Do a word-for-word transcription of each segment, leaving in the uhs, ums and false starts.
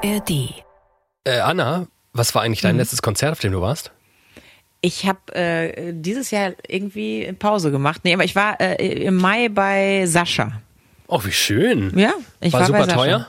A R D. Äh, Anna, was war eigentlich dein mhm. letztes Konzert, auf dem du warst? Ich habe äh, dieses Jahr irgendwie Pause gemacht. Nee, aber ich war äh, im Mai bei Sascha. Oh, wie schön. Ja, ich war, war super bei Sascha. Teuer?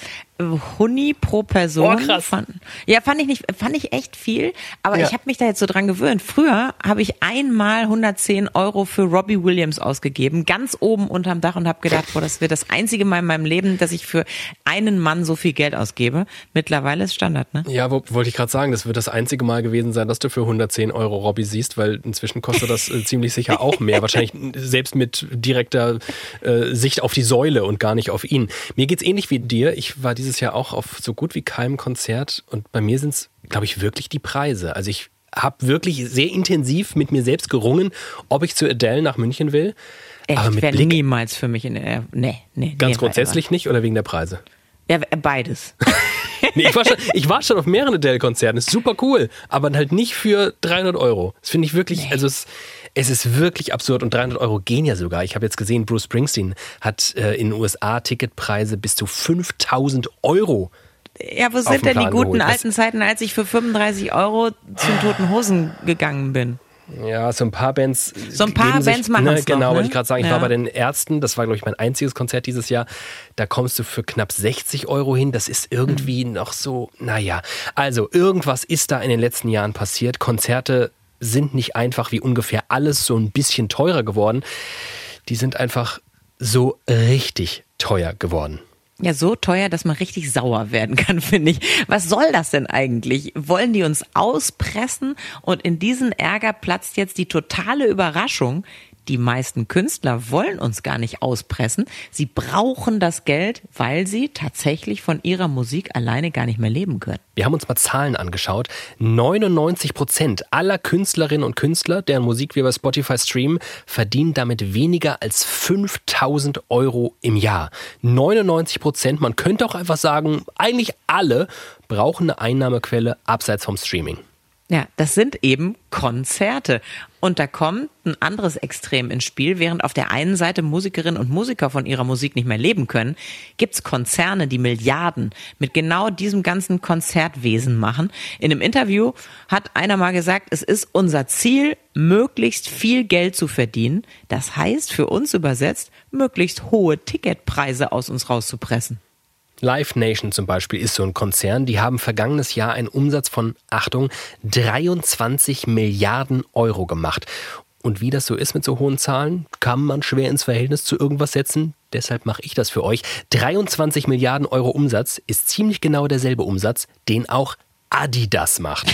Huni pro Person. Oh, krass. Fand, ja, fand ich nicht, fand ich echt viel. Aber Ja. ich habe mich da jetzt so dran gewöhnt. Früher habe ich einmal hundertzehn Euro für Robbie Williams ausgegeben, ganz oben unterm Dach, und habe gedacht, boah, das wird das einzige Mal in meinem Leben, dass ich für einen Mann so viel Geld ausgebe. Mittlerweile ist Standard, ne? Ja, wo, wollte ich gerade sagen, das wird das einzige Mal gewesen sein, dass du für hundertzehn Euro Robbie siehst, weil inzwischen kostet das äh, ziemlich sicher auch mehr. Wahrscheinlich selbst mit direkter äh, Sicht auf die Säule und gar nicht auf ihn. Mir geht's ähnlich wie dir. Ich war dieses Jahr auch auf so gut wie keinem Konzert und bei mir sind es, glaube ich, wirklich die Preise. Also ich habe wirklich sehr intensiv mit mir selbst gerungen, ob ich zu Adele nach München will. Echt, Aber mit wäre Blick, niemals für mich in der... Nee, nee. ganz nee, grundsätzlich nicht oder wegen der Preise? Ja, beides. Nee, ich, war schon, ich war schon auf mehreren Adele-Konzerten. Ist super cool, aber halt nicht für dreihundert Euro. Das finde ich wirklich, Nee. also es, es ist wirklich absurd und dreihundert Euro gehen ja sogar. Ich habe jetzt gesehen, Bruce Springsteen hat äh, in den U S A Ticketpreise bis zu fünftausend Euro. Ja, wo Auf sind den denn die Plan guten geholt. alten Zeiten, als ich für fünfunddreißig Euro zum Toten Hosen gegangen bin? Ja, so ein paar Bands. So ein paar geben Bands sich, machen's ne, Genau, noch, ne? wollte ich gerade sagen. Ich Ja. war bei den Ärzten, das war, glaube ich, mein einziges Konzert dieses Jahr. Da kommst du für knapp sechzig Euro hin. Das ist irgendwie mhm. noch so, naja. Also, irgendwas ist da in den letzten Jahren passiert. Konzerte sind nicht einfach wie ungefähr alles so ein bisschen teurer geworden. Die sind einfach so richtig teuer geworden. Ja, so teuer, dass man richtig sauer werden kann, finde ich. Was soll das denn eigentlich? Wollen die uns auspressen? Und in diesen Ärger platzt jetzt die totale Überraschung. Die meisten Künstler wollen uns gar nicht auspressen. Sie brauchen das Geld, weil sie tatsächlich von ihrer Musik alleine gar nicht mehr leben können. Wir haben uns mal Zahlen angeschaut. neunundneunzig Prozent aller Künstlerinnen und Künstler, deren Musik wir bei Spotify streamen, verdienen damit weniger als fünftausend Euro im Jahr. neunundneunzig Prozent, man könnte auch einfach sagen, eigentlich alle brauchen eine Einnahmequelle abseits vom Streaming. Ja, das sind eben Konzerte. Und da kommt ein anderes Extrem ins Spiel. Während auf der einen Seite Musikerinnen und Musiker von ihrer Musik nicht mehr leben können, gibt's Konzerne, die Milliarden mit genau diesem ganzen Konzertwesen machen. In einem Interview hat einer mal gesagt, es ist unser Ziel, möglichst viel Geld zu verdienen. Das heißt, für uns übersetzt, möglichst hohe Ticketpreise aus uns rauszupressen. Live Nation zum Beispiel ist so ein Konzern, die haben vergangenes Jahr einen Umsatz von, Achtung, dreiundzwanzig Milliarden Euro gemacht. Und wie das so ist mit so hohen Zahlen, kann man schwer ins Verhältnis zu irgendwas setzen. Deshalb mache ich das für euch. dreiundzwanzig Milliarden Euro Umsatz ist ziemlich genau derselbe Umsatz, den auch Adidas macht.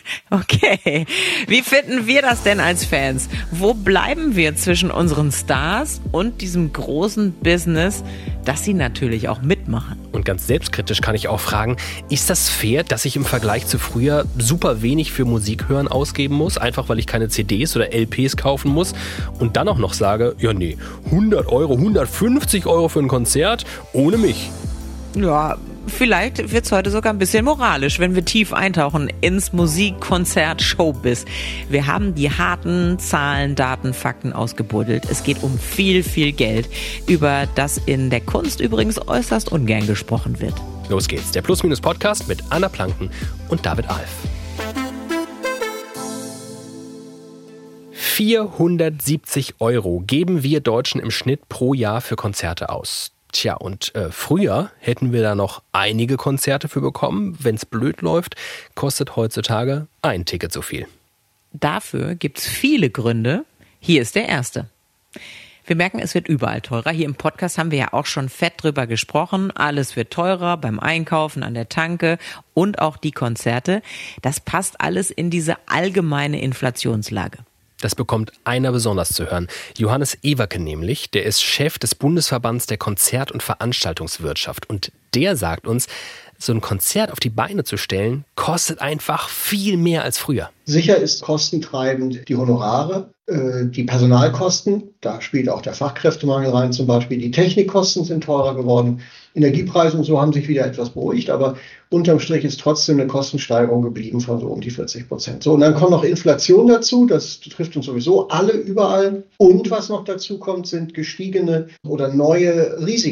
Okay, wie finden wir das denn als Fans? Wo bleiben wir zwischen unseren Stars und diesem großen Business, das sie natürlich auch mitmachen? Und ganz selbstkritisch kann ich auch fragen, ist das fair, dass ich im Vergleich zu früher super wenig für Musik hören ausgeben muss, einfach weil ich keine C Ds oder L Ps kaufen muss und dann auch noch sage, ja nee, hundert Euro, hundertfünfzig Euro für ein Konzert ohne mich? Ja, vielleicht wird's heute sogar ein bisschen moralisch, wenn wir tief eintauchen ins Musik-, Konzert-, Showbiz. Wir haben die harten Zahlen, Daten, Fakten ausgebuddelt. Es geht um viel, viel Geld, über das in der Kunst übrigens äußerst ungern gesprochen wird. Los geht's, der Plus-Minus-Podcast mit Anna Planken und David Alf. vierhundertsiebzig Euro geben wir Deutschen im Schnitt pro Jahr für Konzerte aus. Tja, und äh, früher hätten wir da noch einige Konzerte für bekommen. Wenn's blöd läuft, kostet heutzutage ein Ticket so viel. Dafür gibt's viele Gründe. Hier ist der erste. Wir merken, es wird überall teurer. Hier im Podcast haben wir ja auch schon fett drüber gesprochen. Alles wird teurer beim Einkaufen, an der Tanke und auch die Konzerte. Das passt alles in diese allgemeine Inflationslage. Das bekommt einer besonders zu hören. Johannes Everke nämlich, der ist Chef des Bundesverbands der Konzert- und Veranstaltungswirtschaft. Und der sagt uns, so ein Konzert auf die Beine zu stellen, kostet einfach viel mehr als früher. Sicher ist kostentreibend die Honorare, äh, die Personalkosten, da spielt auch der Fachkräftemangel rein zum Beispiel, die Technikkosten sind teurer geworden, Energiepreise und so haben sich wieder etwas beruhigt, aber unterm Strich ist trotzdem eine Kostensteigerung geblieben von so um die vierzig Prozent. So, und dann kommt noch Inflation dazu, das trifft uns sowieso alle überall. Und was noch dazu kommt, sind gestiegene oder neue Risiken.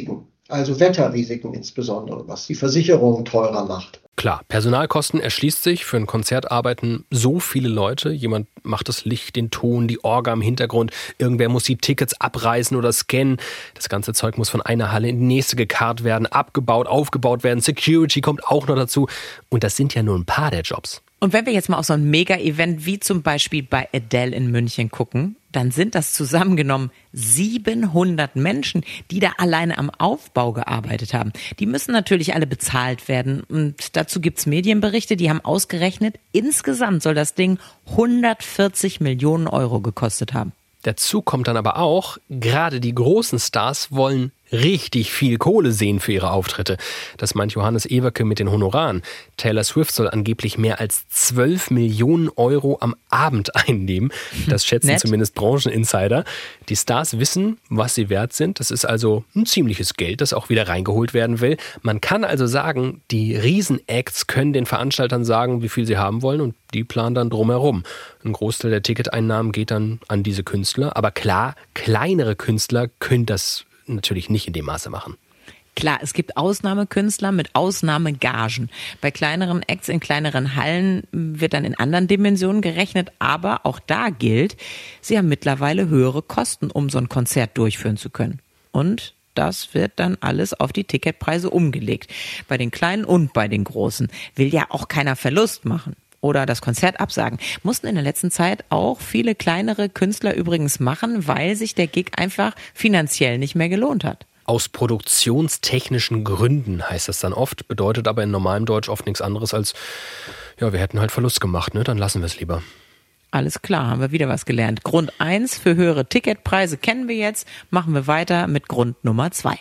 Also Wetterrisiken insbesondere, was die Versicherung teurer macht. Klar, Personalkosten erschließt sich. Für ein Konzert arbeiten so viele Leute. Jemand macht das Licht, den Ton, die Orga im Hintergrund. Irgendwer muss die Tickets abreißen oder scannen. Das ganze Zeug muss von einer Halle in die nächste gekarrt werden, abgebaut, aufgebaut werden. Security kommt auch noch dazu. Und das sind ja nur ein paar der Jobs. Und wenn wir jetzt mal auf so ein Mega-Event wie zum Beispiel bei Adele in München gucken, dann sind das zusammengenommen siebenhundert Menschen, die da alleine am Aufbau gearbeitet haben. Die müssen natürlich alle bezahlt werden. Und dazu gibt's Medienberichte, die haben ausgerechnet, insgesamt soll das Ding hundertvierzig Millionen Euro gekostet haben. Dazu kommt dann aber auch, gerade die großen Stars wollen richtig viel Kohle sehen für ihre Auftritte. Das meint Johannes Ewerke mit den Honoraren. Taylor Swift soll angeblich mehr als zwölf Millionen Euro am Abend einnehmen. Das schätzen Nett. Zumindest Brancheninsider. Die Stars wissen, was sie wert sind. Das ist also ein ziemliches Geld, das auch wieder reingeholt werden will. Man kann also sagen, die Riesenacts können den Veranstaltern sagen, wie viel sie haben wollen, und die planen dann drumherum. Ein Großteil der Ticketeinnahmen geht dann an diese Künstler. Aber klar, kleinere Künstler können das natürlich nicht in dem Maße machen. Klar, es gibt Ausnahmekünstler mit Ausnahmegagen. Bei kleineren Acts in kleineren Hallen wird dann in anderen Dimensionen gerechnet, aber auch da gilt, sie haben mittlerweile höhere Kosten, um so ein Konzert durchführen zu können. Und das wird dann alles auf die Ticketpreise umgelegt. Bei den Kleinen und bei den Großen. Will ja auch keiner Verlust machen oder das Konzert absagen. Mussten in der letzten Zeit auch viele kleinere Künstler übrigens machen, weil sich der Gig einfach finanziell nicht mehr gelohnt hat. Aus produktionstechnischen Gründen heißt das dann oft, bedeutet aber in normalem Deutsch oft nichts anderes als, ja, wir hätten halt Verlust gemacht, ne? Dann lassen wir es lieber. Alles klar, haben wir wieder was gelernt. Grund eins für höhere Ticketpreise kennen wir jetzt. Machen wir weiter mit Grund Nummer zwei.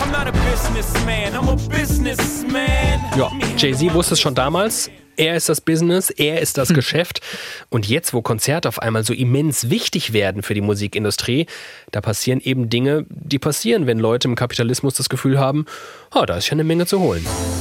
Ja, Jay-Z wusste es schon damals. Er ist das Business, er ist das hm. Geschäft. Und jetzt, wo Konzerte auf einmal so immens wichtig werden für die Musikindustrie, da passieren eben Dinge, die passieren, wenn Leute im Kapitalismus das Gefühl haben, oh, da ist ja eine Menge zu holen.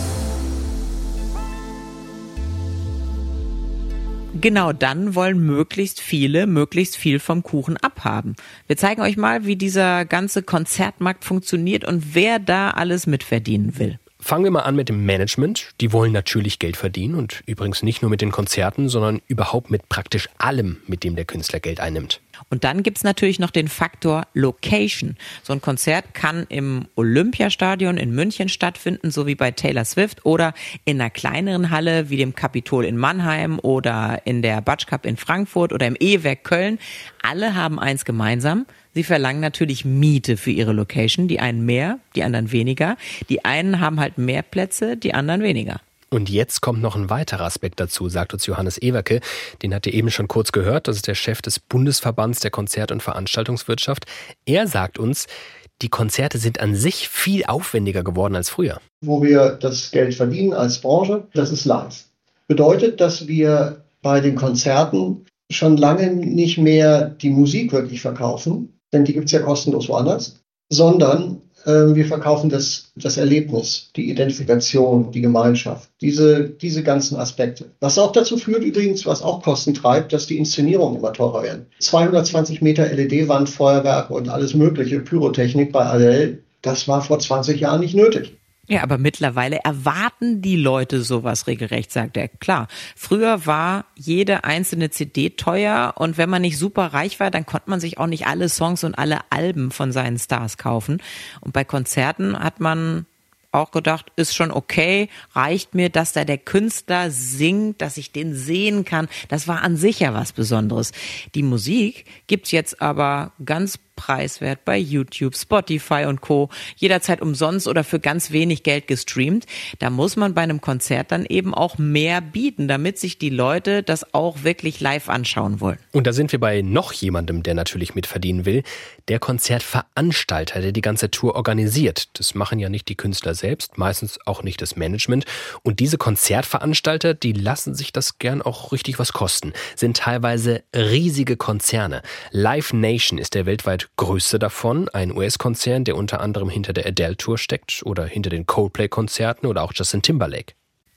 Genau dann wollen möglichst viele möglichst viel vom Kuchen abhaben. Wir zeigen euch mal, wie dieser ganze Konzertmarkt funktioniert und wer da alles mitverdienen will. Fangen wir mal an mit dem Management. Die wollen natürlich Geld verdienen und übrigens nicht nur mit den Konzerten, sondern überhaupt mit praktisch allem, mit dem der Künstler Geld einnimmt. Und dann gibt's natürlich noch den Faktor Location. So ein Konzert kann im Olympiastadion in München stattfinden, so wie bei Taylor Swift, oder in einer kleineren Halle wie dem Capitol in Mannheim oder in der Batsch Cup in Frankfurt oder im E-Werk Köln. Alle haben eins gemeinsam. Sie verlangen natürlich Miete für ihre Location. Die einen mehr, die anderen weniger. Die einen haben halt mehr Plätze, die anderen weniger. Und jetzt kommt noch ein weiterer Aspekt dazu, sagt uns Johannes Ewerke. Den habt ihr eben schon kurz gehört. Das ist der Chef des Bundesverbands der Konzert- und Veranstaltungswirtschaft. Er sagt uns, die Konzerte sind an sich viel aufwendiger geworden als früher. Wo wir das Geld verdienen als Branche, das ist live. Bedeutet, dass wir bei den Konzerten schon lange nicht mehr die Musik wirklich verkaufen, denn die gibt es ja kostenlos woanders, sondern äh, wir verkaufen das, das Erlebnis, die Identifikation, die Gemeinschaft, diese, diese ganzen Aspekte. Was auch dazu führt übrigens, was auch Kosten treibt, dass die Inszenierungen immer teurer werden. zweihundertzwanzig Meter L E D-Wand, Feuerwerk und alles mögliche, Pyrotechnik bei Adele, das war vor zwanzig Jahren nicht nötig. Ja, aber mittlerweile erwarten die Leute sowas regelrecht, sagt er. Klar, früher war jede einzelne C D teuer und wenn man nicht super reich war, dann konnte man sich auch nicht alle Songs und alle Alben von seinen Stars kaufen. Und bei Konzerten hat man auch gedacht, ist schon okay, reicht mir, dass da der Künstler singt, dass ich den sehen kann. Das war an sich ja was Besonderes. Die Musik gibt's jetzt aber ganz preiswert bei YouTube, Spotify und Co. Jederzeit umsonst oder für ganz wenig Geld gestreamt. Da muss man bei einem Konzert dann eben auch mehr bieten, damit sich die Leute das auch wirklich live anschauen wollen. Und da sind wir bei noch jemandem, der natürlich mitverdienen will. Der Konzertveranstalter, der die ganze Tour organisiert. Das machen ja nicht die Künstler selbst, meistens auch nicht das Management. Und diese Konzertveranstalter, die lassen sich das gern auch richtig was kosten. Sind teilweise riesige Konzerne. Live Nation ist der weltweit größte davon, ein U S-Konzern, der unter anderem hinter der Adele-Tour steckt oder hinter den Coldplay-Konzerten oder auch Justin Timberlake.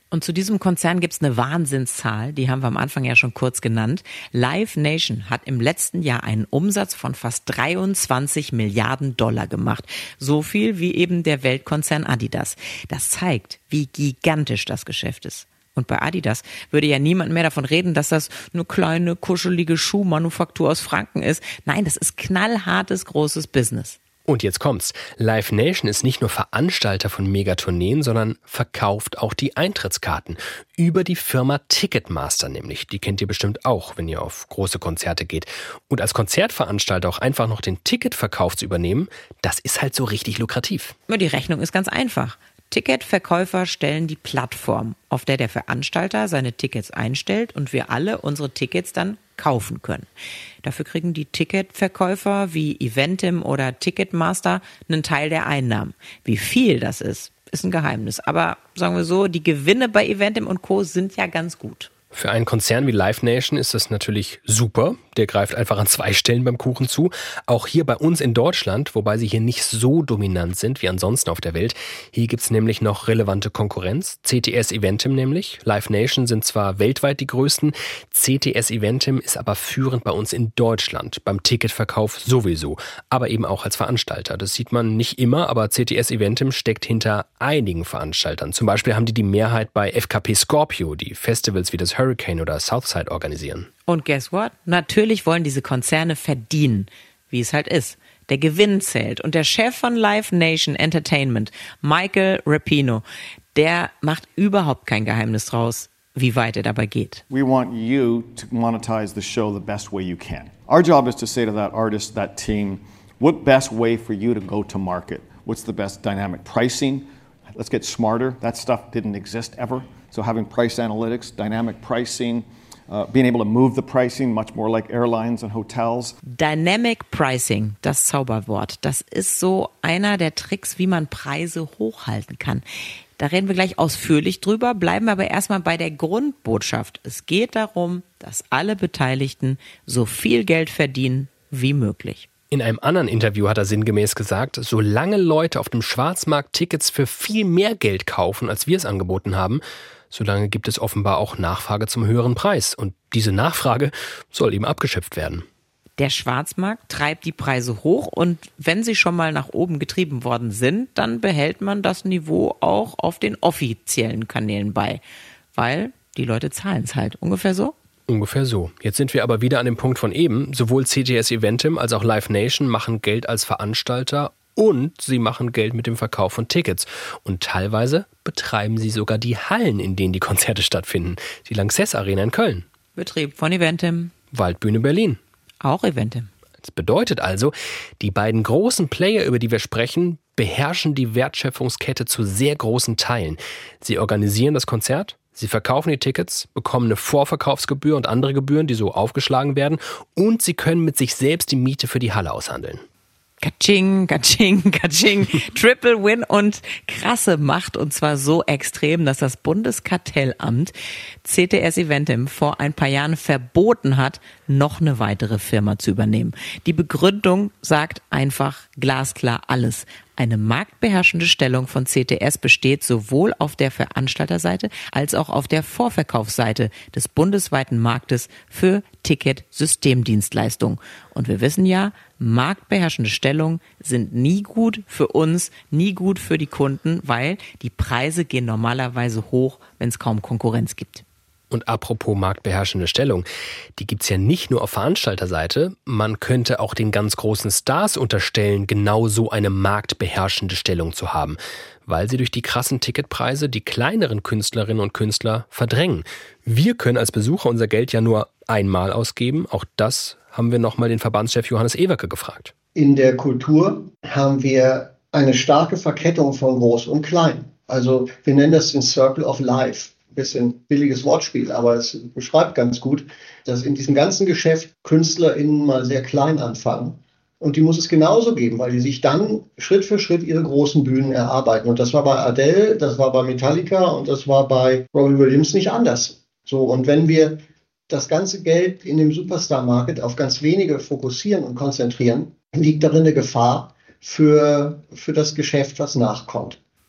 Und zu diesem Konzern gibt's eine Wahnsinnszahl, die haben wir am Anfang ja schon kurz genannt. Live Nation hat im letzten Jahr einen Umsatz von fast dreiundzwanzig Milliarden Dollar gemacht. So viel wie eben der Weltkonzern Adidas. Das zeigt, wie gigantisch das Geschäft ist. Und bei Adidas würde ja niemand mehr davon reden, dass das eine kleine, kuschelige Schuhmanufaktur aus Franken ist. Nein, das ist knallhartes, großes Business. Und jetzt kommt's. Live Nation ist nicht nur Veranstalter von Megatourneen, sondern verkauft auch die Eintrittskarten. Über die Firma Ticketmaster nämlich. Die kennt ihr bestimmt auch, wenn ihr auf große Konzerte geht. Und als Konzertveranstalter auch einfach noch den Ticketverkauf zu übernehmen, das ist halt so richtig lukrativ. Die Rechnung ist ganz einfach. Ticketverkäufer stellen die Plattform, auf der der Veranstalter seine Tickets einstellt und wir alle unsere Tickets dann kaufen können. Dafür kriegen die Ticketverkäufer wie Eventim oder Ticketmaster einen Teil der Einnahmen. Wie viel das ist, ist ein Geheimnis. Aber sagen wir so, die Gewinne bei Eventim und Co. sind ja ganz gut. Für einen Konzern wie Live Nation ist das natürlich super. Der greift einfach an zwei Stellen beim Kuchen zu. Auch hier bei uns in Deutschland, wobei sie hier nicht so dominant sind wie ansonsten auf der Welt. Hier gibt's nämlich noch relevante Konkurrenz. C T S Eventim nämlich. Live Nation sind zwar weltweit die größten, C T S Eventim ist aber führend bei uns in Deutschland. Beim Ticketverkauf sowieso, aber eben auch als Veranstalter. Das sieht man nicht immer, aber C T S Eventim steckt hinter einigen Veranstaltern. Zum Beispiel haben die die Mehrheit bei F K P Scorpio, die Festivals wie das Hurricane oder Southside organisieren. Und guess what? Natürlich wollen diese Konzerne verdienen, wie es halt ist. Der Gewinn zählt. Und der Chef von Live Nation Entertainment, Michael Rapino, der macht überhaupt kein Geheimnis draus, wie weit er dabei geht. We want you to monetize the show the best way you can. Our job is to say to that artist, that team, what best way for you to go to market? What's the best dynamic pricing? Let's get smarter. That stuff didn't exist ever. So having price analytics, dynamic pricing, uh, being able to move the pricing much more like airlines and hotels. Dynamic Pricing, das Zauberwort, das ist so einer der Tricks, wie man Preise hochhalten kann. Da reden wir gleich ausführlich drüber, bleiben aber erstmal bei der Grundbotschaft. Es geht darum, dass alle Beteiligten so viel Geld verdienen wie möglich. In einem anderen Interview hat er sinngemäß gesagt, solange Leute auf dem Schwarzmarkt Tickets für viel mehr Geld kaufen, als wir es angeboten haben, solange gibt es offenbar auch Nachfrage zum höheren Preis. Und diese Nachfrage soll eben abgeschöpft werden. Der Schwarzmarkt treibt die Preise hoch und wenn sie schon mal nach oben getrieben worden sind, dann behält man das Niveau auch auf den offiziellen Kanälen bei. Weil die Leute zahlen es halt. Ungefähr so? Ungefähr so. Jetzt sind wir aber wieder an dem Punkt von eben. Sowohl C T S Eventim als auch Live Nation machen Geld als Veranstalter und sie machen Geld mit dem Verkauf von Tickets. Und teilweise betreiben sie sogar die Hallen, in denen die Konzerte stattfinden. Die Lanxess Arena in Köln. Betrieb von Eventim. Waldbühne Berlin. Auch Eventim. Das bedeutet also, die beiden großen Player, über die wir sprechen, beherrschen die Wertschöpfungskette zu sehr großen Teilen. Sie organisieren das Konzert, sie verkaufen die Tickets, bekommen eine Vorverkaufsgebühr und andere Gebühren, die so aufgeschlagen werden, und sie können mit sich selbst die Miete für die Halle aushandeln. Katsching, katsching, katsching. Triple Win und krasse Macht, und zwar so extrem, dass das Bundeskartellamt C T S Eventim vor ein paar Jahren verboten hat, noch eine weitere Firma zu übernehmen. Die Begründung sagt einfach glasklar alles. Eine marktbeherrschende Stellung von C T S besteht sowohl auf der Veranstalterseite als auch auf der Vorverkaufsseite des bundesweiten Marktes für Ticketsystemdienstleistungen. Und wir wissen ja, marktbeherrschende Stellungen sind nie gut für uns, nie gut für die Kunden, weil die Preise gehen normalerweise hoch, wenn es kaum Konkurrenz gibt. Und apropos marktbeherrschende Stellung, die gibt's ja nicht nur auf Veranstalterseite, man könnte auch den ganz großen Stars unterstellen, genau so eine marktbeherrschende Stellung zu haben, weil sie durch die krassen Ticketpreise die kleineren Künstlerinnen und Künstler verdrängen. Wir können als Besucher unser Geld ja nur einmal ausgeben, auch das haben wir nochmal den Verbandschef Johannes Ewerke gefragt. In der Kultur haben wir eine starke Verkettung von Groß und Klein. Also wir nennen das den Circle of Life. Bisschen billiges Wortspiel, aber es beschreibt ganz gut, dass in diesem ganzen Geschäft KünstlerInnen mal sehr klein anfangen. Und die muss es genauso geben, weil die sich dann Schritt für Schritt ihre großen Bühnen erarbeiten. Und das war bei Adele, das war bei Metallica und das war bei Robbie Williams nicht anders. So, und wenn wir das ganze Geld in dem Superstar-Market auf ganz wenige fokussieren und konzentrieren, liegt darin eine Gefahr für, für das Geschäft, was nachkommt.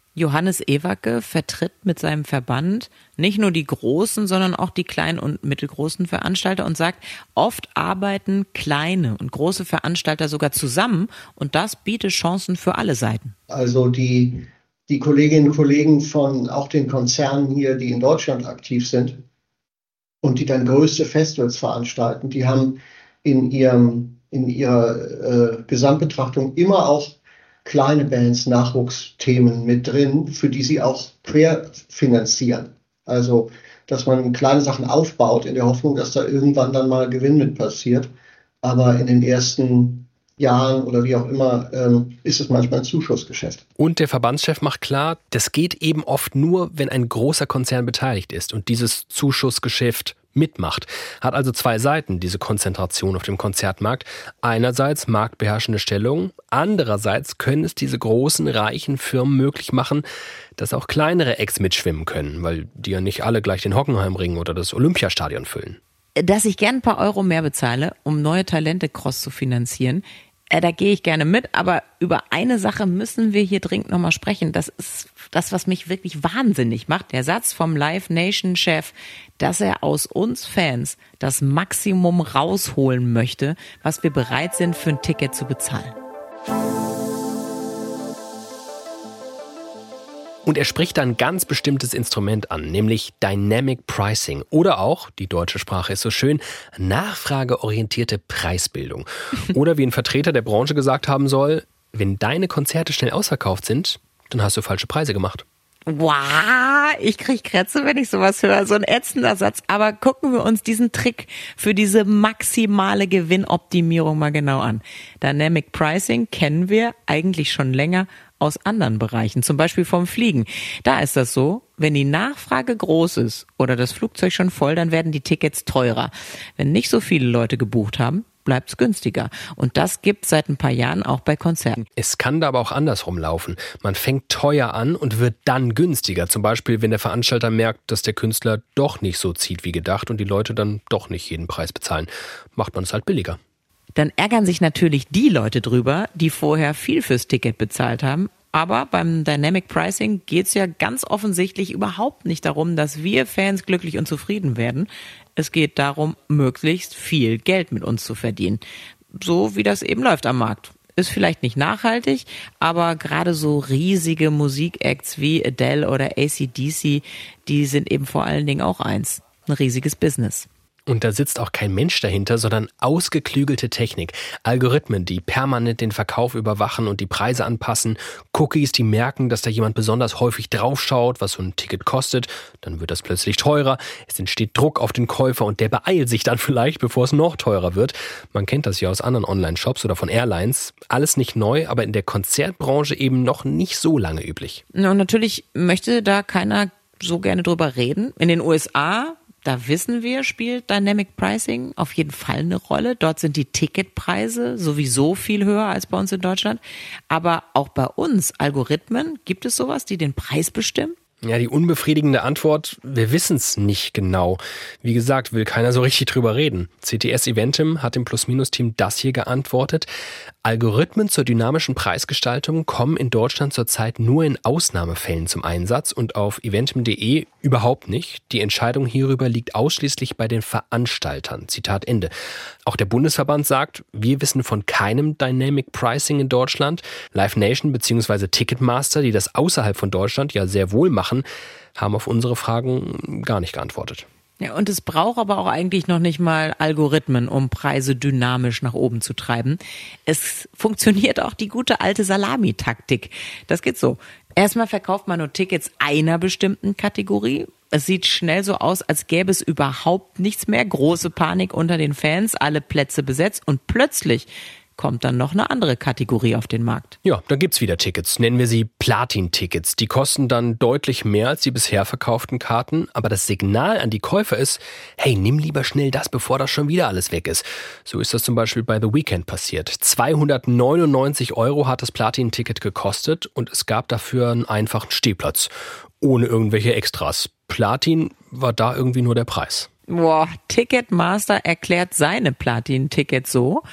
Johannes Ewacke vertritt mit seinem Verband nicht nur die großen, sondern auch die kleinen und mittelgroßen Veranstalter und sagt, oft arbeiten kleine und große Veranstalter sogar zusammen und das bietet Chancen für alle Seiten. Also die, die Kolleginnen und Kollegen von auch den Konzernen hier, die in Deutschland aktiv sind und die dann größte Festivals veranstalten, die haben in ihrem, in ihrer äh, Gesamtbetrachtung immer auch kleine Bands, Nachwuchsthemen mit drin, für die sie auch querfinanzieren. Also, dass man kleine Sachen aufbaut in der Hoffnung, dass da irgendwann dann mal Gewinn mit passiert. Aber in den ersten Jahren oder wie auch immer ähm, ist es manchmal ein Zuschussgeschäft. Und der Verbandschef macht klar, das geht eben oft nur, wenn ein großer Konzern beteiligt ist und dieses Zuschussgeschäft mitmacht. Hat also zwei Seiten, diese Konzentration auf dem Konzertmarkt. Einerseits marktbeherrschende Stellung, andererseits können es diese großen, reichen Firmen möglich machen, dass auch kleinere Acts mitschwimmen können, weil die ja nicht alle gleich den Hockenheimring oder das Olympiastadion füllen. Dass ich gern ein paar Euro mehr bezahle, um neue Talente cross zu finanzieren, äh, da gehe ich gerne mit, aber über eine Sache müssen wir hier dringend nochmal sprechen. Das ist das, was mich wirklich wahnsinnig macht. Der Satz vom Live Nation-Chef, dass er aus uns Fans das Maximum rausholen möchte, was wir bereit sind, für ein Ticket zu bezahlen. Und er spricht ein ganz bestimmtes Instrument an, nämlich Dynamic Pricing oder auch, die deutsche Sprache ist so schön, nachfrageorientierte Preisbildung. Oder wie ein Vertreter der Branche gesagt haben soll, wenn deine Konzerte schnell ausverkauft sind, dann hast du falsche Preise gemacht. Wow, ich krieg Krätze, wenn ich sowas höre. So ein ätzender Satz. Aber gucken wir uns diesen Trick für diese maximale Gewinnoptimierung mal genau an. Dynamic Pricing kennen wir eigentlich schon länger aus anderen Bereichen, zum Beispiel vom Fliegen. Da ist das so, wenn die Nachfrage groß ist oder das Flugzeug schon voll, dann werden die Tickets teurer. Wenn nicht so viele Leute gebucht haben, bleibt's günstiger. Und das gibt's seit ein paar Jahren auch bei Konzerten. Es kann da aber auch andersrum laufen. Man fängt teuer an und wird dann günstiger. Zum Beispiel, wenn der Veranstalter merkt, dass der Künstler doch nicht so zieht wie gedacht und die Leute dann doch nicht jeden Preis bezahlen. Macht man es halt billiger. Dann ärgern sich natürlich die Leute drüber, die vorher viel fürs Ticket bezahlt haben. Aber beim Dynamic Pricing geht's ja ganz offensichtlich überhaupt nicht darum, dass wir Fans glücklich und zufrieden werden. Es geht darum, möglichst viel Geld mit uns zu verdienen. So wie das eben läuft am Markt. Ist vielleicht nicht nachhaltig, aber gerade so riesige Musikacts wie Adele oder A C D C, die sind eben vor allen Dingen auch eins. Ein riesiges Business. Und da sitzt auch kein Mensch dahinter, sondern ausgeklügelte Technik. Algorithmen, die permanent den Verkauf überwachen und die Preise anpassen. Cookies, die merken, dass da jemand besonders häufig draufschaut, was so ein Ticket kostet. Dann wird das plötzlich teurer. Es entsteht Druck auf den Käufer und der beeilt sich dann vielleicht, bevor es noch teurer wird. Man kennt das ja aus anderen Online-Shops oder von Airlines. Alles nicht neu, aber in der Konzertbranche eben noch nicht so lange üblich. Und natürlich möchte da keiner so gerne drüber reden. In den U S A, da wissen wir, spielt Dynamic Pricing auf jeden Fall eine Rolle. Dort sind die Ticketpreise sowieso viel höher als bei uns in Deutschland. Aber auch bei uns, Algorithmen, gibt es sowas, die den Preis bestimmen? Ja, die unbefriedigende Antwort, wir wissen es nicht genau. Wie gesagt, will keiner so richtig drüber reden. C T S Eventim hat dem Plus-Minus-Team das hier geantwortet. Algorithmen zur dynamischen Preisgestaltung kommen in Deutschland zurzeit nur in Ausnahmefällen zum Einsatz und auf eventim punkt de überhaupt nicht. Die Entscheidung hierüber liegt ausschließlich bei den Veranstaltern. Zitat Ende. Auch der Bundesverband sagt, wir wissen von keinem Dynamic Pricing in Deutschland. Live Nation bzw. Ticketmaster, die das außerhalb von Deutschland ja sehr wohl machen, haben auf unsere Fragen gar nicht geantwortet. Ja, und es braucht aber auch eigentlich noch nicht mal Algorithmen, um Preise dynamisch nach oben zu treiben. Es funktioniert auch die gute alte Salamitaktik. Das geht so. Erstmal verkauft man nur Tickets einer bestimmten Kategorie. Es sieht schnell so aus, als gäbe es überhaupt nichts mehr. Große Panik unter den Fans, alle Plätze besetzt und plötzlich kommt dann noch eine andere Kategorie auf den Markt. Ja, da gibt's wieder Tickets. Nennen wir sie Platin-Tickets. Die kosten dann deutlich mehr als die bisher verkauften Karten. Aber das Signal an die Käufer ist, hey, nimm lieber schnell das, bevor das schon wieder alles weg ist. So ist das zum Beispiel bei The Weeknd passiert. zweihundertneunundneunzig Euro hat das Platin-Ticket gekostet und es gab dafür einen einfachen Stehplatz. Ohne irgendwelche Extras. Platin war da irgendwie nur der Preis. Boah, Ticketmaster erklärt seine Platin-Tickets so: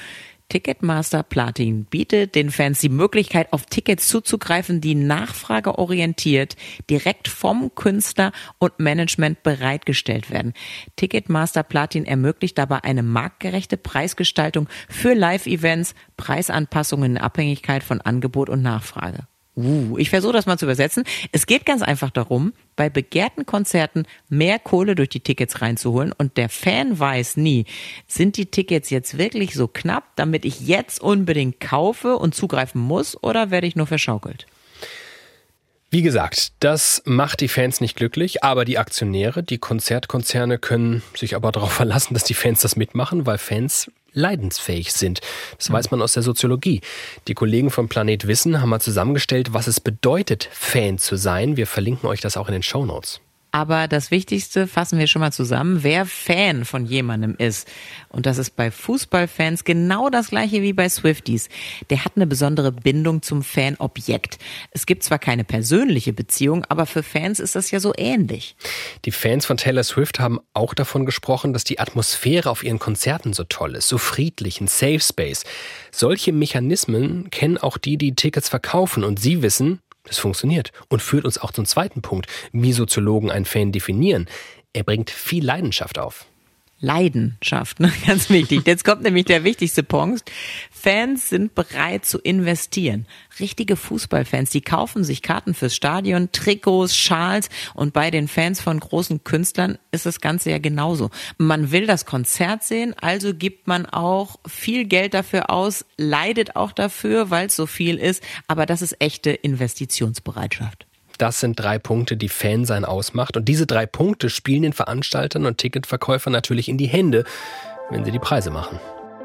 Ticketmaster Platin bietet den Fans die Möglichkeit, auf Tickets zuzugreifen, die nachfrageorientiert direkt vom Künstler und Management bereitgestellt werden. Ticketmaster Platin ermöglicht dabei eine marktgerechte Preisgestaltung für Live-Events, Preisanpassungen in Abhängigkeit von Angebot und Nachfrage. Uh, ich versuche das mal zu übersetzen. Es geht ganz einfach darum, bei begehrten Konzerten mehr Kohle durch die Tickets reinzuholen und der Fan weiß nie, sind die Tickets jetzt wirklich so knapp, damit ich jetzt unbedingt kaufe und zugreifen muss, oder werde ich nur verschaukelt? Wie gesagt, das macht die Fans nicht glücklich, aber die Aktionäre, die Konzertkonzerne können sich aber darauf verlassen, dass die Fans das mitmachen, weil Fans leidensfähig sind. Das weiß man aus der Soziologie. Die Kollegen von Planet Wissen haben mal zusammengestellt, was es bedeutet, Fan zu sein. Wir verlinken euch das auch in den Shownotes. Aber das Wichtigste fassen wir schon mal zusammen, wer Fan von jemandem ist. Und das ist bei Fußballfans genau das gleiche wie bei Swifties. Der hat eine besondere Bindung zum Fanobjekt. Es gibt zwar keine persönliche Beziehung, aber für Fans ist das ja so ähnlich. Die Fans von Taylor Swift haben auch davon gesprochen, dass die Atmosphäre auf ihren Konzerten so toll ist, so friedlich, ein Safe Space. Solche Mechanismen kennen auch die, die Tickets verkaufen, und sie wissen, das funktioniert und führt uns auch zum zweiten Punkt, wie Soziologen einen Fan definieren. Er bringt viel Leidenschaft auf. Leidenschaft, ne? Ganz wichtig. Jetzt kommt nämlich der wichtigste Punkt. Fans sind bereit zu investieren. Richtige Fußballfans, die kaufen sich Karten fürs Stadion, Trikots, Schals, und bei den Fans von großen Künstlern ist das Ganze ja genauso. Man will das Konzert sehen, also gibt man auch viel Geld dafür aus, leidet auch dafür, weil es so viel ist, aber das ist echte Investitionsbereitschaft. Das sind drei Punkte, die Fansein ausmacht. Und diese drei Punkte spielen den Veranstaltern und Ticketverkäufern natürlich in die Hände, wenn sie die Preise machen.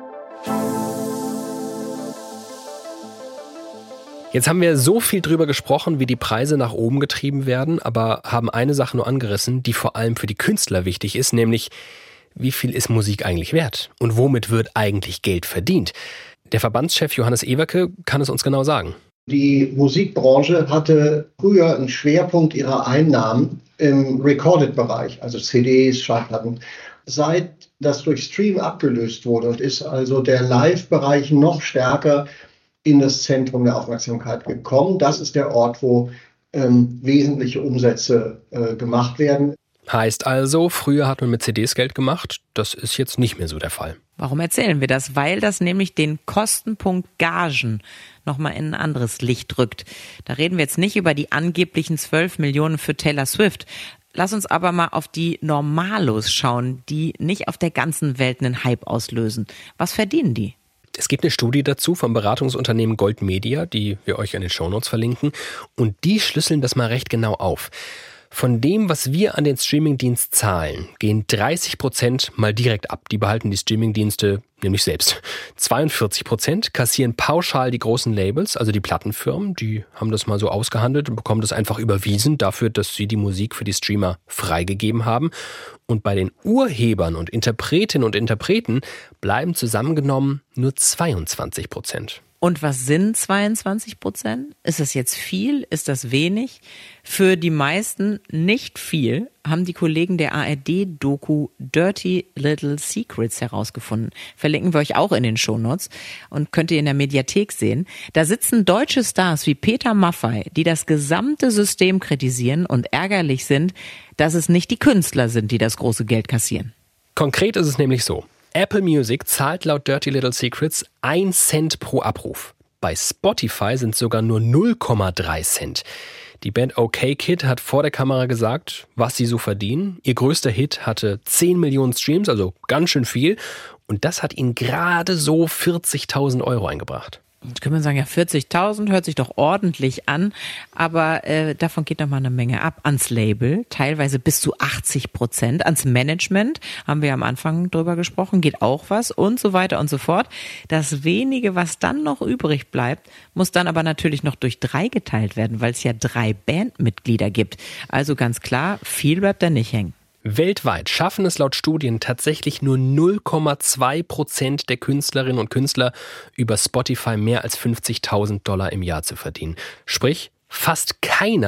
Jetzt haben wir so viel drüber gesprochen, wie die Preise nach oben getrieben werden, aber haben eine Sache nur angerissen, die vor allem für die Künstler wichtig ist, nämlich wie viel ist Musik eigentlich wert und womit wird eigentlich Geld verdient? Der Verbandschef Johannes Ewerke kann es uns genau sagen. Die Musikbranche hatte früher einen Schwerpunkt ihrer Einnahmen im Recorded-Bereich, also C Ds, Schallplatten. Seit das durch Stream abgelöst wurde und ist also der Live-Bereich noch stärker in das Zentrum der Aufmerksamkeit gekommen. Das ist der Ort, wo ähm, wesentliche Umsätze äh, gemacht werden. Heißt also, früher hat man mit C Ds Geld gemacht, das ist jetzt nicht mehr so der Fall. Warum erzählen wir das? Weil das nämlich den Kostenpunkt Gagen nochmal in ein anderes Licht rückt. Da reden wir jetzt nicht über die angeblichen zwölf Millionen für Taylor Swift. Lass uns aber mal auf die Normalos schauen, die nicht auf der ganzen Welt einen Hype auslösen. Was verdienen die? Es gibt eine Studie dazu vom Beratungsunternehmen Gold Media, die wir euch in den Shownotes verlinken. Und die schlüsseln das mal recht genau auf. Von dem, was wir an den Streamingdienst zahlen, gehen dreißig Prozent mal direkt ab. Die behalten die Streamingdienste nämlich selbst. zweiundvierzig Prozent kassieren pauschal die großen Labels, also die Plattenfirmen. Die haben das mal so ausgehandelt und bekommen das einfach überwiesen dafür, dass sie die Musik für die Streamer freigegeben haben. Und bei den Urhebern und Interpretinnen und Interpreten bleiben zusammengenommen nur zweiundzwanzig Prozent. Und was sind zweiundzwanzig Prozent? Ist das jetzt viel? Ist das wenig? Für die meisten nicht viel, haben die Kollegen der A R D-Doku Dirty Little Secrets herausgefunden. Verlinken wir euch auch in den Shownotes und könnt ihr in der Mediathek sehen. Da sitzen deutsche Stars wie Peter Maffay, die das gesamte System kritisieren und ärgerlich sind, dass es nicht die Künstler sind, die das große Geld kassieren. Konkret ist es nämlich so. Apple Music zahlt laut Dirty Little Secrets ein Cent pro Abruf. Bei Spotify sind sogar nur null Komma drei Cent. Die Band OK Kid hat vor der Kamera gesagt, was sie so verdienen. Ihr größter Hit hatte zehn Millionen Streams, also ganz schön viel. Und das hat ihnen gerade so vierzigtausend Euro eingebracht. Jetzt können wir sagen, ja, vierzigtausend hört sich doch ordentlich an, aber äh, davon geht noch mal eine Menge ab. Ans Label, teilweise bis zu achtzig Prozent. Ans Management, haben wir am Anfang drüber gesprochen, geht auch was und so weiter und so fort. Das wenige, was dann noch übrig bleibt, muss dann aber natürlich noch durch drei geteilt werden, weil es ja drei Bandmitglieder gibt. Also ganz klar, viel bleibt da nicht hängen. Weltweit schaffen es laut Studien tatsächlich nur null Komma zwei Prozent der Künstlerinnen und Künstler über Spotify mehr als fünfzigtausend Dollar im Jahr zu verdienen. Sprich, fast keiner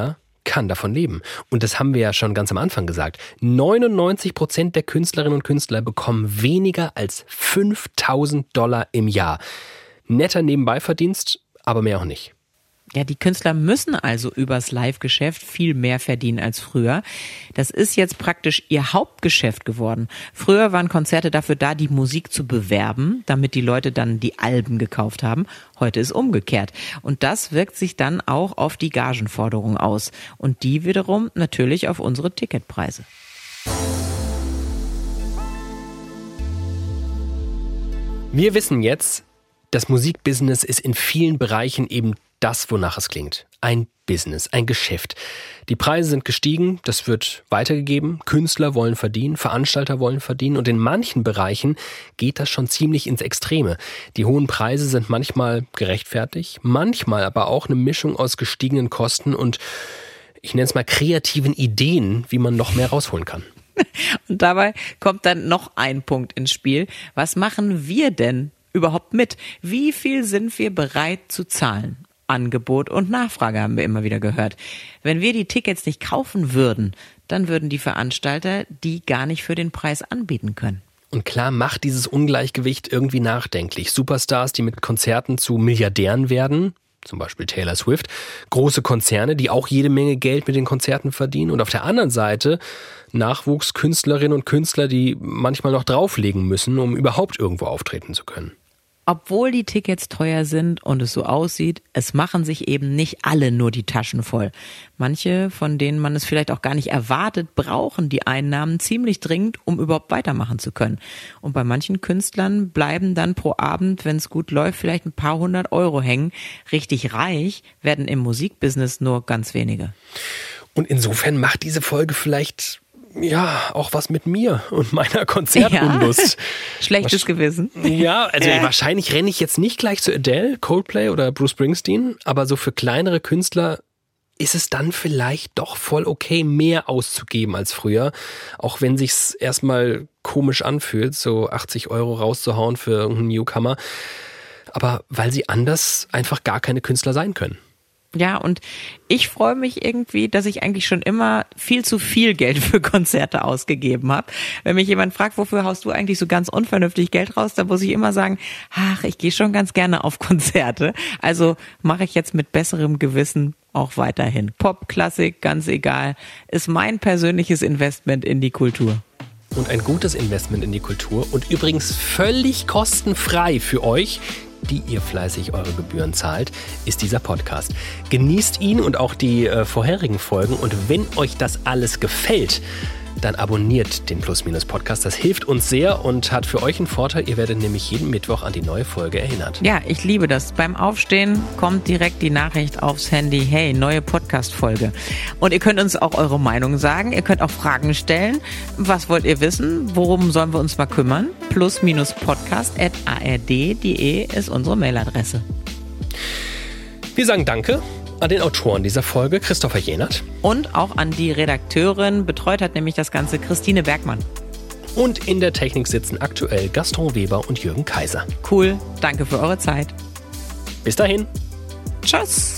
kann davon leben. Und das haben wir ja schon ganz am Anfang gesagt. neunundneunzig Prozent der Künstlerinnen und Künstler bekommen weniger als fünftausend Dollar im Jahr. Netter Nebenbeiverdienst, aber mehr auch nicht. Ja, die Künstler müssen also übers Live-Geschäft viel mehr verdienen als früher. Das ist jetzt praktisch ihr Hauptgeschäft geworden. Früher waren Konzerte dafür da, die Musik zu bewerben, damit die Leute dann die Alben gekauft haben. Heute ist umgekehrt. Und das wirkt sich dann auch auf die Gagenforderung aus. Und die wiederum natürlich auf unsere Ticketpreise. Wir wissen jetzt, das Musikbusiness ist in vielen Bereichen eben das, wonach es klingt. Ein Business, ein Geschäft. Die Preise sind gestiegen, das wird weitergegeben. Künstler wollen verdienen, Veranstalter wollen verdienen und in manchen Bereichen geht das schon ziemlich ins Extreme. Die hohen Preise sind manchmal gerechtfertigt, manchmal aber auch eine Mischung aus gestiegenen Kosten und ich nenne es mal kreativen Ideen, wie man noch mehr rausholen kann. Und dabei kommt dann noch ein Punkt ins Spiel. Was machen wir denn überhaupt mit? Wie viel sind wir bereit zu zahlen? Angebot und Nachfrage haben wir immer wieder gehört. Wenn wir die Tickets nicht kaufen würden, dann würden die Veranstalter die gar nicht für den Preis anbieten können. Und klar macht dieses Ungleichgewicht irgendwie nachdenklich. Superstars, die mit Konzerten zu Milliardären werden, zum Beispiel Taylor Swift, große Konzerne, die auch jede Menge Geld mit den Konzerten verdienen und auf der anderen Seite Nachwuchskünstlerinnen und Künstler, die manchmal noch drauflegen müssen, um überhaupt irgendwo auftreten zu können. Obwohl die Tickets teuer sind und es so aussieht, es machen sich eben nicht alle nur die Taschen voll. Manche, von denen man es vielleicht auch gar nicht erwartet, brauchen die Einnahmen ziemlich dringend, um überhaupt weitermachen zu können. Und bei manchen Künstlern bleiben dann pro Abend, wenn es gut läuft, vielleicht ein paar hundert Euro hängen. Richtig reich werden im Musikbusiness nur ganz wenige. Und insofern macht diese Folge vielleicht ja, auch was mit mir und meiner Konzertunlust. Ja. Schlechtes was, Gewissen. Ja, also ja. wahrscheinlich renne ich jetzt nicht gleich zu Adele, Coldplay oder Bruce Springsteen, aber so für kleinere Künstler ist es dann vielleicht doch voll okay, mehr auszugeben als früher, auch wenn sich's erstmal komisch anfühlt, so achtzig Euro rauszuhauen für irgendeinen Newcomer, aber weil sie anders einfach gar keine Künstler sein können. Ja, und ich freue mich irgendwie, dass ich eigentlich schon immer viel zu viel Geld für Konzerte ausgegeben habe. Wenn mich jemand fragt, wofür haust du eigentlich so ganz unvernünftig Geld raus, dann muss ich immer sagen, ach, ich gehe schon ganz gerne auf Konzerte. Also mache ich jetzt mit besserem Gewissen auch weiterhin. Pop, Klassik, ganz egal, ist mein persönliches Investment in die Kultur. Und ein gutes Investment in die Kultur und übrigens völlig kostenfrei für euch, die ihr fleißig eure Gebühren zahlt, ist dieser Podcast. Genießt ihn und auch die äh, vorherigen Folgen und wenn euch das alles gefällt, dann abonniert den Plus-Minus-Podcast. Das hilft uns sehr und hat für euch einen Vorteil. Ihr werdet nämlich jeden Mittwoch an die neue Folge erinnert. Ja, ich liebe das. Beim Aufstehen kommt direkt die Nachricht aufs Handy, hey, neue Podcast-Folge. Und ihr könnt uns auch eure Meinung sagen. Ihr könnt auch Fragen stellen. Was wollt ihr wissen? Worum sollen wir uns mal kümmern? plus-podcast at a r d punkt d e ist unsere Mailadresse. Wir sagen Danke an den Autoren dieser Folge, Christopher Jenert. Und auch an die Redakteurin, betreut hat nämlich das Ganze Christine Bergmann. Und in der Technik sitzen aktuell Gaston Weber und Jürgen Kaiser. Cool, danke für eure Zeit. Bis dahin. Tschüss.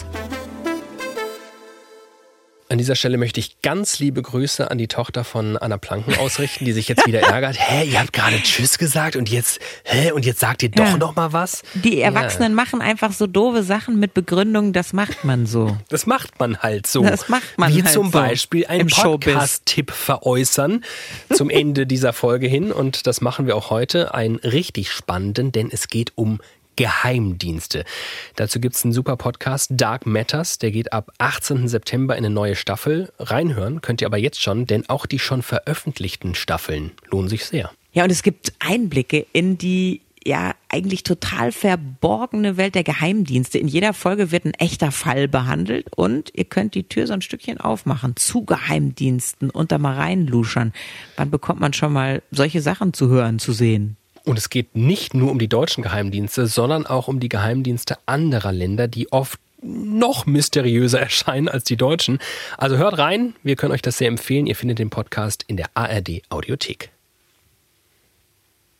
An dieser Stelle möchte ich ganz liebe Grüße an die Tochter von Anna Planken ausrichten, die sich jetzt wieder ärgert. Hä, ihr habt gerade Tschüss gesagt und jetzt, hä, und jetzt sagt ihr doch ja. noch mal was? Die Erwachsenen ja. machen einfach so doofe Sachen mit Begründung, das macht man so. Das macht man halt so. Das macht man Wie halt zum so Beispiel einen Podcast-Tipp veräußern zum Ende dieser Folge hin. Und das machen wir auch heute, einen richtig spannenden, denn es geht um Geheimdienste. Dazu gibt es einen super Podcast, Dark Matters, der geht ab achtzehnten September in eine neue Staffel. Reinhören könnt ihr aber jetzt schon, denn auch die schon veröffentlichten Staffeln lohnen sich sehr. Ja, und es gibt Einblicke in die ja eigentlich total verborgene Welt der Geheimdienste. In jeder Folge wird ein echter Fall behandelt und ihr könnt die Tür so ein Stückchen aufmachen zu Geheimdiensten und da mal reinluschern. Wann bekommt man schon mal solche Sachen zu hören, zu sehen? Und es geht nicht nur um die deutschen Geheimdienste, sondern auch um die Geheimdienste anderer Länder, die oft noch mysteriöser erscheinen als die deutschen. Also hört rein, wir können euch das sehr empfehlen. Ihr findet den Podcast in der A R D Audiothek.